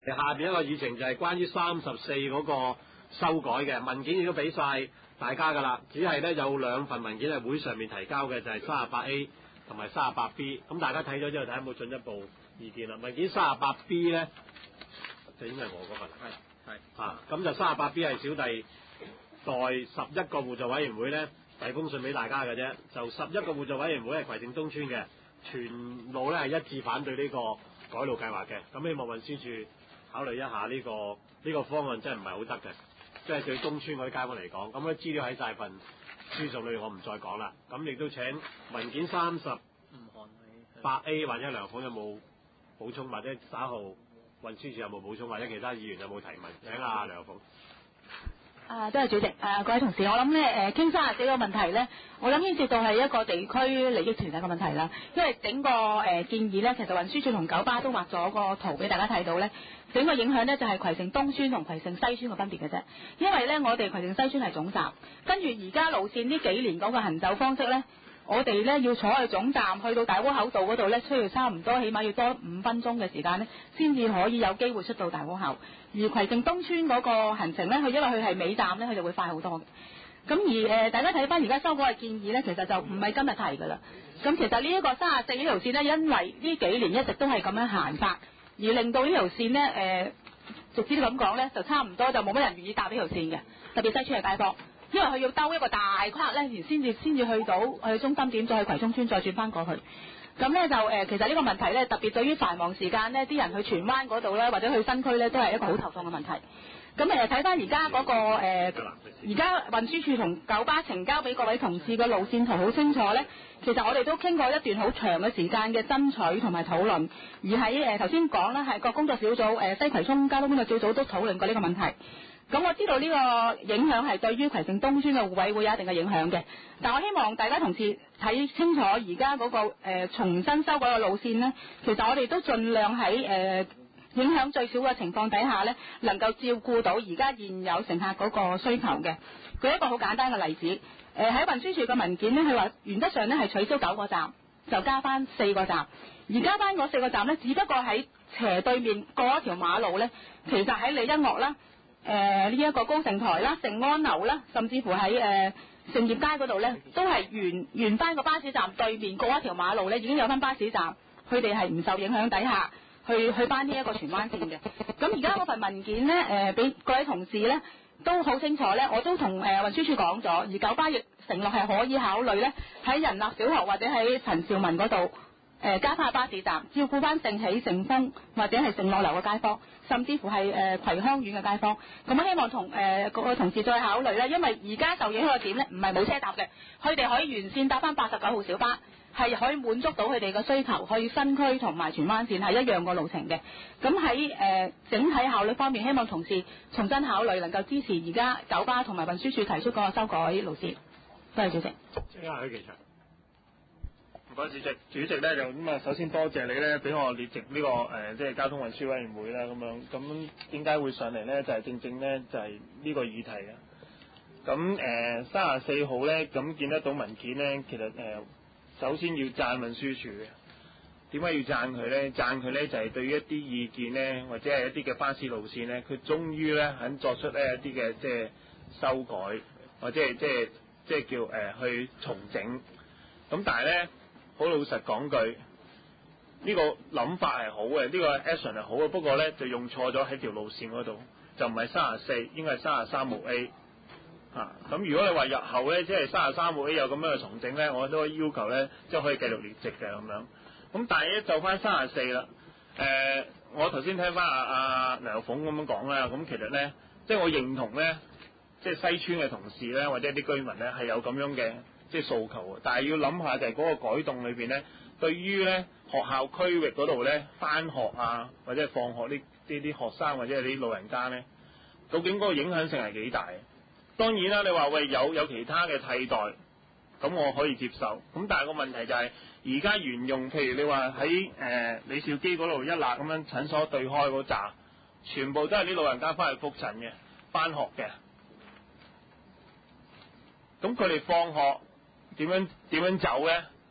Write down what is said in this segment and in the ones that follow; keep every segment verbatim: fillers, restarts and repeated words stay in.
下邊一個議程就係關於三十四嗰個修改嘅文件，亦都俾晒大家噶啦。只係咧有兩份文件係會上面提交嘅，就係三十八 A 同埋三十八 B。咁大家睇咗之後睇下有冇進一步意見啦。文件三十八 B 咧就應該係我嗰份，係係啊，咁就三十八 B 係小弟代十一個互助委員會咧遞封信俾大家嘅啫。就十一個互助委員會係葵盛東村嘅，全路咧係一致反對呢個改路計劃嘅。咁希望運輸署考慮一下呢、這個呢、這個方案真係唔係好得嘅，即係對東村嗰啲街坊嚟講，咁啲資料喺晒份書信裏，我唔再講啦。咁亦都請文件三十八 A 或者梁鳳有冇補充，或者稍後運輸署有冇補充，或者其他議員有冇提問？請阿梁鳳。 啊，多謝主席。誒、啊，各位同事，我諗咧誒，傾三十四個問題咧，我諗牽涉到係一個地區利益團體嘅問題啦。因為整個誒、呃、建議咧，其實運輸署同九巴都畫咗個圖俾大家睇到咧，整個影響咧就係、是、葵盛東村同葵盛西村嘅分別嘅啫。因為咧，我哋葵盛西村係總站，跟住而家路線呢幾年嗰個行走方式咧，我哋咧要坐去總站去到大窩口道嗰度咧，需要差唔多起碼要多五分鐘嘅時間咧，先至可以有機會出到大窩口。而葵盛東村嗰個行程咧，佢因為佢係尾站咧，佢就會快好多嘅。咁而誒、呃，大家睇翻而家修改嘅建議咧，其實就唔係今日提噶啦。咁其實呢一個三十四呢條線咧，因為呢幾年一直都係咁樣行法，而令到呢條線咧誒、呃，直接咁講咧，就差唔多就冇乜人願意搭呢條線嘅，特別西村嘅街坊。因為佢要兜一個大框咧，而先至先至去到去中心點，再去葵涌村，再轉翻過去。咁咧就誒、呃，其實呢個問題咧，特別對於繁忙時間咧，啲人去荃灣嗰度咧，或者去新區咧，都係一個好頭痛嘅問題。咁誒睇翻而家嗰個誒，而家運輸署同九巴呈交俾各位同事嘅路線圖好清楚咧。其實我哋都傾過一段好長嘅時間嘅爭取同埋討論，而喺誒頭先講啦，係個工作小組誒、呃、西葵涌交通工作小組都討論過呢個問題。咁我知道呢個影響係對於葵盛東村嘅互委會有一定嘅影響嘅，但我希望大家同事睇清楚而家嗰個誒、呃、重新修改嘅路線呢，其實我哋都盡量喺誒、呃、影響最少嘅情況底下呢，能夠照顧到而家現有乘客嗰個需求嘅。舉一個好簡單嘅例子，誒、呃、喺運輸署嘅文件呢，佢話原則上呢係取消九個站，就加翻四個站，而加翻嗰四個站呢，只不過喺斜對面過一條馬路呢，其實喺李欣樂啦。誒呢一個高盛台啦、盛安樓啦，甚至乎喺誒盛業街嗰度咧，都係沿沿翻個巴士站對面過一條馬路咧，已經有翻巴士站，佢哋係唔受影響底下去去翻呢一個荃灣線嘅。咁而家嗰份文件咧，誒俾各位同事咧都好清楚咧，我都同誒運輸署講咗，而九巴亦承諾係可以考慮咧喺仁立小學或者喺陳兆文嗰度。誒、呃、加翻巴士站，照顧翻盛喜、盛豐或者係盛樂樓嘅街坊，甚至乎係誒、呃、葵香苑嘅街坊。咁我希望同誒、呃、各位同事再考慮啦，因為而家受影響嘅點咧，唔係冇車搭嘅，佢哋可以沿線搭翻八十九號小巴，係可以滿足到佢哋嘅需求，去新區同埋荃灣線係一樣個路程嘅。咁喺誒整體效率方面，希望同事重新考慮，能夠支持而家九巴同埋運輸署提出嗰個修改路線。多謝主席。 請下許其祥。 唔該，主席。主席咧就咁啊，首先多謝你咧，俾我列席呢、這個誒、呃，即係交通運輸委員會啦，咁樣咁點解會上嚟咧？就係、是、正正咧，就係、是、呢個議題啊。咁誒三十四號咧，咁見得到文件咧，其實誒、呃、首先要讚運輸署嘅。點解要讚佢咧？讚佢咧就係、是、對於一啲意見咧，或者係一啲嘅巴士路線咧，佢終於咧肯作出咧一啲嘅即係修改，或者係即係即係叫誒、呃、去重整。咁但係咧。好老實講句，呢個諗法係好嘅，呢個 action 係好嘅，不過咧就用錯咗喺條路線嗰度，就唔係三十四，應該係三十三號 A 啊。咁如果你話日後咧，即係三十三號 A 有咁樣嘅重整咧，我都要求咧，即係可以繼續列席嘅咁樣。咁但係咧就翻三十四啦。誒，我頭先聽翻阿阿梁鳳咁樣講啦，咁其實咧，即係我認同咧，即係西村嘅同事咧，或者啲居民咧係有咁樣嘅。即係訴求，但係要諗下就係嗰個改動裏邊咧，對於咧學校區域嗰度咧返學啊，或者係放學呢呢啲學生或者係啲老人家咧，究竟嗰個影響性係幾大？當然啦，你話喂有有其他嘅替代，咁我可以接受。咁但係個問題就係而家沿用，譬如你話喺誒李兆基嗰度一辣咁樣診所對開嗰扎，全部都係啲老人家返去復診嘅，返學嘅。咁佢哋放學。點樣點樣走咧？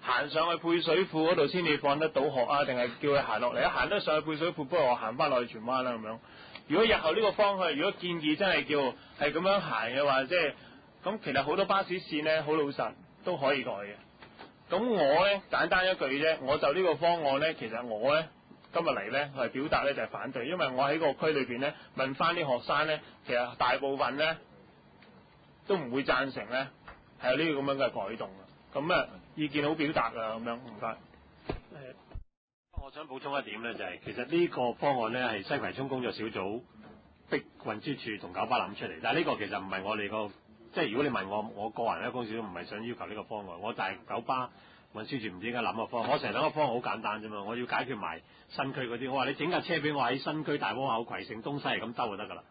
行上去配水庫嗰度先至放得到學啊，定係叫佢行落嚟？一行得上去配水庫，不如我行翻落去荃灣啦咁樣。如果日後呢個方向，如果建議真係叫係咁樣行嘅話，即係咁，其實好多巴士線咧，好老實都可以改嘅。咁我咧簡單一句啫，我就呢個方案咧，其實我咧今日嚟咧係表達咧就係反對，因為我喺個區裏邊咧問翻啲學生咧，其實大部分咧都唔會贊成咧係有呢個咁樣嘅改動嘅。咁啊意見好表達啊，咁樣唔該。 我想補充一點咧，就係、是、其實呢個方案咧係西葵涌工作小組逼運輸署同九巴諗出嚟，但係呢個其實唔係我哋個，即係如果你問我，我個人咧工小組唔係想要求呢個方案，我但係九巴運輸署唔知點解諗個方案，我成日諗個方案好簡單啫嘛，我要解決埋新區嗰啲，我話你整架車俾我喺新區大窩口、葵盛、東西係咁兜就得㗎啦，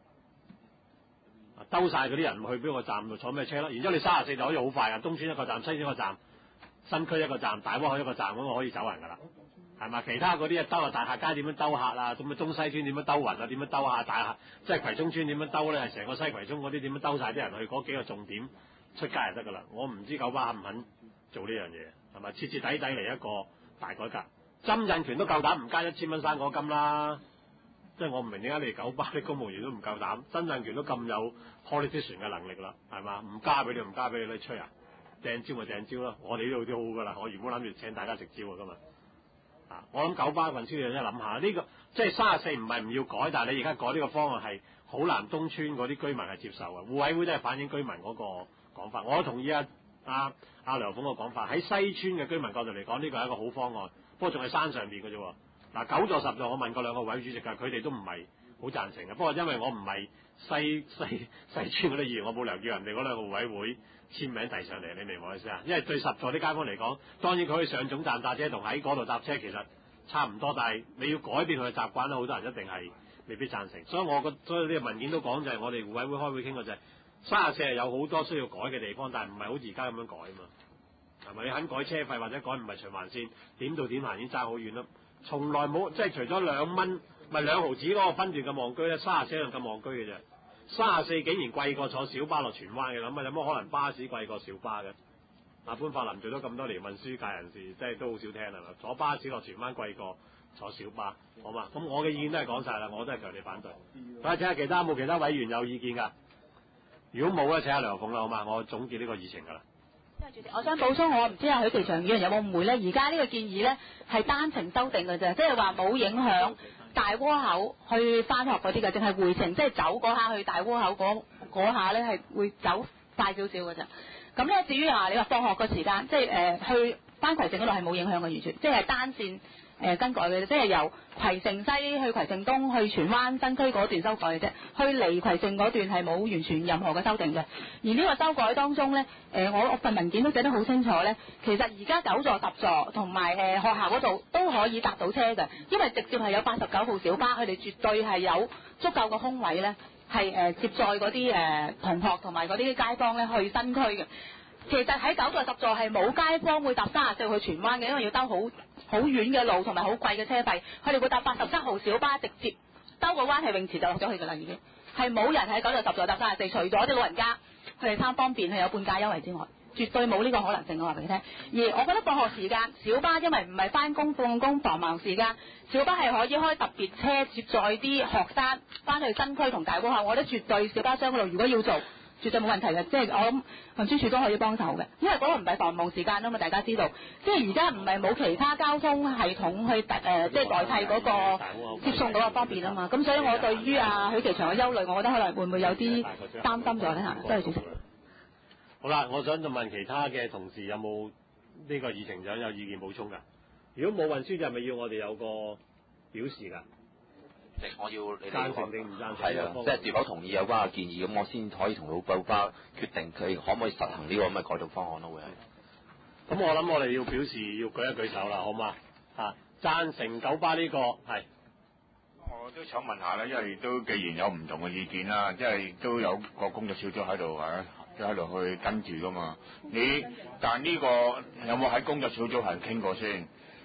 兜晒嗰啲人去邊個站度坐咩車咯，然之後你三十四就可以好快㗎，東村一個站，西村一個站，新區一個站，大窩口一個站，咁我可以走人㗎啦。係嘛？其他嗰啲啊兜啊大廈街點樣兜客啊？咁啊中西村點樣兜雲啊？點樣兜下大廈？即係葵涌村點樣兜咧？係成個西葵涌嗰啲點樣兜晒啲人去嗰幾個重點出街就得㗎啦。我唔知九巴肯唔肯做呢樣嘢，係咪？徹徹底底嚟一個大改革。曾蔭權都夠膽唔加一千蚊生果金啦，即係我唔明點解你哋九巴啲公務員都唔夠膽。曾蔭權都咁有 politician 嘅能力啦，係嘛？唔加俾你唔加俾你，你吹啊？掟招咪掟招咯。我哋呢度都好㗎啦，我原本諗住請大家食招啊今日。我諗九巴運輸署真係諗下呢、這個，即係三十四唔係唔要改，但係你而家改呢個方案係好難東村嗰啲居民係接受嘅。互委會都係反映居民嗰個講法，我同意啊阿阿梁鳳嘅講法。喺西村嘅居民角度嚟講，呢個係一個好方案，不過仲係山上邊嘅啫。嗱九座十座，我問過兩個委員主席㗎，佢哋都唔係好贊成嘅。不過因為我唔係西西西村嗰啲議員，我冇理由叫人哋嗰兩個互委會簽名遞上嚟，你明我意思啊？因為對十座啲街坊嚟講，當然佢可以上總站搭車同喺嗰度搭車其實差唔多，但係你要改變佢嘅習慣咧，好多人一定係未必贊成。所以我個所以呢個文件都講就係我哋互委會開會傾過就係三十四係有好多需要改嘅地方，但係唔係好似而家咁樣改啊嘛。係咪？你肯改車費或者改唔係循環線，點到點行已經爭好遠啦。從來冇即係除咗兩蚊咪兩毫子嗰個分段咁戇居咧，三十四樣咁戇居嘅啫。三十四竟然貴過坐小巴落荃灣嘅，諗下有乜可能巴士貴過小巴嘅？阿潘柏林做咗咁多年運輸界人士，即係都好少聽啦。坐巴士落荃灣貴過坐小巴，好嘛？咁我嘅意見都係講晒啦，我都係強烈反對。睇下睇下其他冇其他委員有意見㗎？如果冇咧，請阿梁鳳啦，好嘛？我總結呢個議程㗎啦。 主席，我想補充，我唔知阿許其祥議員有冇誤會咧？而家呢個建議咧係單程修訂嘅啫，即係話冇影響大窩口去翻學嗰啲嘅，淨係回程，即係走嗰下去大窩口嗰嗰下咧係會走快少少嘅啫。咁咧至於啊，你話放學個時間，即係誒、呃、去翻葵盛嗰度係冇影響嘅完全，即係單線誒、呃、更改嘅，即係由葵盛西去葵盛東去荃灣新區嗰段修改嘅啫，去離葵盛嗰段係冇完全任何嘅修訂嘅。而呢個修改當中咧，誒、呃、我我份文件都寫得好清楚咧，其實而家九座十座同埋誒學校嗰度都可以搭到車嘅，因為直接係有八十九號小巴，佢哋絕對係有足夠嘅空位咧。係誒、呃、接載嗰啲誒同學同埋嗰啲街坊咧去新區嘅。其實喺九座十座係冇街坊會搭三十四去荃灣嘅，因為要兜好好遠嘅路同埋好貴嘅車費。佢哋會搭八十七號小巴直接兜個彎係泳池就落咗去㗎啦，已經係冇人喺九座十座搭三十四，除咗啲老人家佢哋貪方便係有半價優惠之外，絕對冇呢個可能性。我話俾你聽。而我覺得放學時間小巴因為唔係翻工放工繁忙時間，小巴係可以開特別車接載啲學生翻去新區同大窩口，我覺得絕對小巴商嗰度如果要做，絕對冇問題嘅。即係我諗運輸署都可以幫手嘅，因為嗰個唔係繁忙時間啊嘛，大家知道。即係而家唔係冇其他交通系統去誒、呃，即係代替嗰個接送嗰個方便啊嘛。咁所以我對於啊許其祥嘅憂慮，我覺得可能會唔會有啲擔心咗咧嚇。多謝主席。 好啦，我想就問其他嘅同事有冇呢個議程上有意見補充㗎？如果冇運輸就係咪要我哋有個表示㗎？ 我要你哋贊成定唔贊成？ 係啊，即係是否同意有關嘅建議，咁我先可以同老九巴決定佢可唔可以實行呢個咁嘅改動方案咯，會係。 咁我諗我哋要表示要舉一舉手啦，好嘛？啊，贊成九巴呢、這個係。 我都想問下咧，因為都既然有唔同嘅意見啦，即係都有個工作小組喺度係，即喺度去跟住噶嘛。你但呢個有冇喺工作小組係傾過先？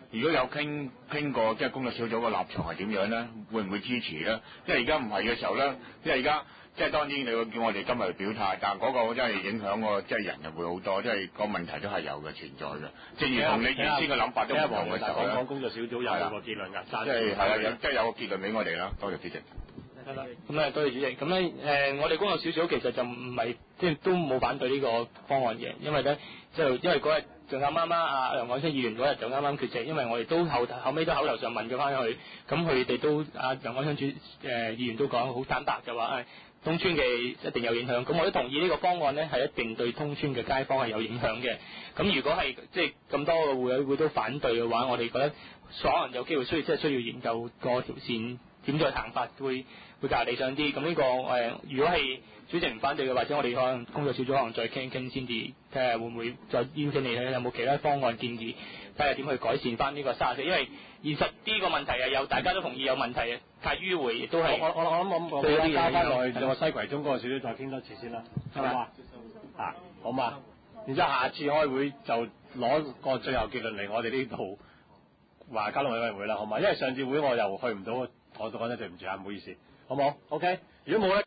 如果有傾傾過，即係工作小組個立場係點樣咧？會唔會支持咧？因為而家唔係嘅時候咧，因為而家即係當然你會叫我哋今日表態，但係嗰個真係影響個即係人就會好多，即係個問題都係有嘅存在嘅。正如同你原先嘅諗法都唔同嘅時候咧， 講工作小組有個結論㗎， 即係係啊，有即係有個結論俾我哋啦。多謝主席。 係啦，咁咧多謝主席。咁咧誒，我哋工作小組其實就唔係即係都冇反對呢個方案嘅，因為咧就因為嗰日就啱啱啊梁廣昌議員嗰日就啱啱缺席，因為我哋都後後尾都口頭上問咗翻佢，咁佢哋都啊梁廣昌主誒、呃、議員都講好坦白就話誒東村嘅一定有影響，咁我都同意呢個方案咧係一定對東村嘅街坊係有影響嘅。咁如果係即係咁多個會委會都反對嘅話，我哋覺得可能有機會需要即係需要研究個條線點再行法會會較理想啲。咁呢、這個誒、呃，如果係主席唔反對嘅，或者我哋可能工作小組可能再傾一傾先至，睇下會唔會再邀請你睇有冇其他方案建議，睇下點去改善翻呢個三十四。因為現實呢個問題係有大家都同意有問題嘅，太迂迴亦都係。 我我我諗我我加翻落去，我西葵中嗰個小組再傾多次先啦，係嘛？啊，好嘛？然之後下次開會就攞個最後結論嚟我哋呢度話交通委員會啦，好嘛？因為上次會我又去唔到，我都講得對唔住啊，唔好意思，好冇 ？OK，如果冇咧。